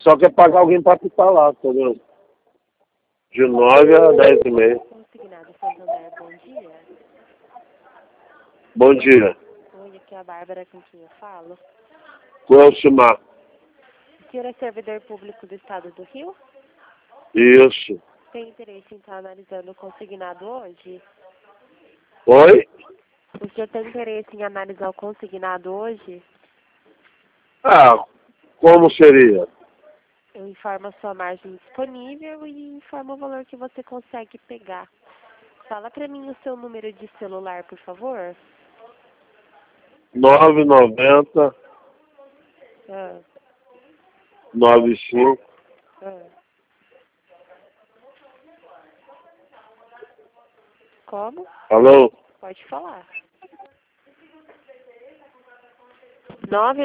Só quer pagar alguém pra ficar lá, entendeu? De 9 a 10h30. Consignado Santander, bom dia. Bom dia. Oi, aqui é a Bárbara com quem eu falo. Com o Elcimar. O senhor é servidor público do estado do Rio? Isso. Tem interesse em estar analisando o consignado hoje? Oi? O senhor tem interesse em analisar o consignado hoje? Ah, como seria? Eu informo a sua margem disponível e informo o valor que você consegue pegar. Fala pra mim o seu número de celular, por favor. 990 Ah, 95 ah. Como? Alô? Pode falar. 9